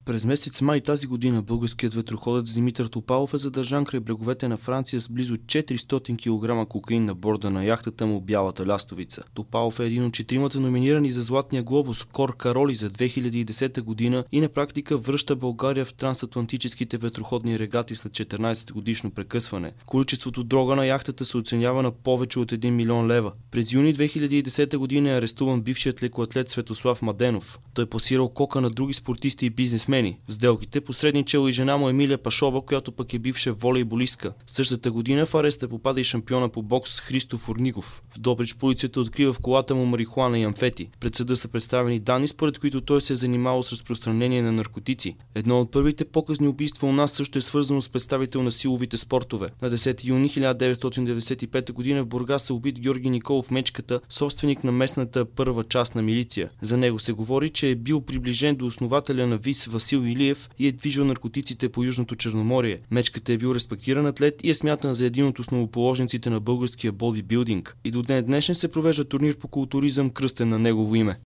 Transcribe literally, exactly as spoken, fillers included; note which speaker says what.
Speaker 1: През месец май тази година българският ветроходец Димитър Топалов е задържан край бреговете на Франция с близо четиристотин килограма кокаин на борда на яхтата му Бялата лястовица. Топалов е един от четиримата номинирани за Златния глобус Кор Кароли за две хиляди и десета година и на практика връща България в трансатлантическите ветроходни регати след четиринайсет годишно прекъсване. Количеството дрога на яхтата се оценява на повече от един милион лева. През юни две хиляди и десета година е арестуван бившият лекоатлет Светослав Маденов. Той пасирал кока на други спортисти и бизнесмени. В сделките посредничала и жена му Емилия Пашова, която пък е бивша волейболистка. Същата година в ареста попада и шампиона по бокс Христо Фурнигов. В Добрич полицията открива в колата му марихуана и амфети. Пред съда са представени данни, според които той се е занимавал с разпространение на наркотици. Едно от първите показни убийства у нас също е свързано с представител на силовите спортове. На десети юни хиляда деветстотин деветдесет и пета година в Бургас е убит Георги Николов Мечката, собственик на местната първа частна милиция. За него се говори, че е бил приближен до основателя на ВИС Васил Илиев и е движил наркотиците по Южното Черноморие. Мечката е бил респектиран атлет и е смятан за един от основоположниците на българския бодибилдинг. И до ден днешен се провежда турнир по културизъм, кръстен на негово име.